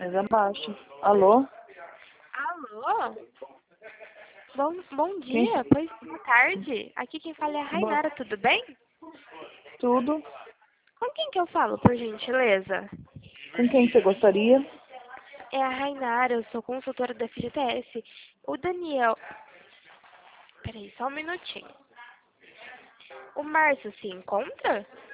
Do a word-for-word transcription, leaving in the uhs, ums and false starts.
Mais abaixo. Alô? Alô? Bom, bom Quem? dia, pois boa tarde. Aqui quem fala é a Boa- Rainara, tudo bem? Tudo. Com quem que eu falo, por gentileza? Com quem você gostaria? É a Rainara, eu sou consultora da F G T S. O Daniel... Peraí, só um minutinho. O Márcio se encontra?